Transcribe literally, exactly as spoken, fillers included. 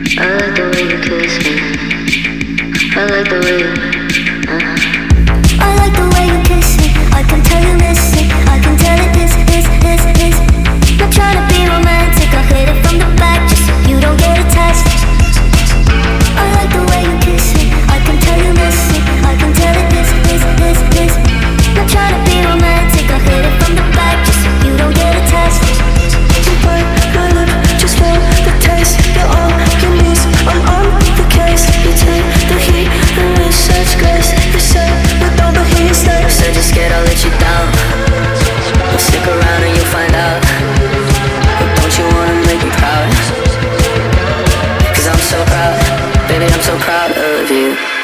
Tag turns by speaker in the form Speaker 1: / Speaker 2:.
Speaker 1: I like the way you kiss me. I like the way you, uh-huh.
Speaker 2: I like the way you kiss me. I can tell you miss it. I can tell it is, is, is, is. Not trying to be romantic. I hit it from the back just so you don't get attached. I like the way you kiss me. I can tell you miss it. I can tell it is, is, is, is. Not trying to be romantic. I hit it from the back just so you don't get attached.
Speaker 3: You bite my lip, just feel the taste. You're on your knees, I'm on the case. You take the heat and with such grace. You say you don't, but he stays.
Speaker 1: Said you're scared I'll let you down. Well, stick around and you'll find out. But don't you wanna make me proud? Cause I'm so proud, baby, I'm so proud of you.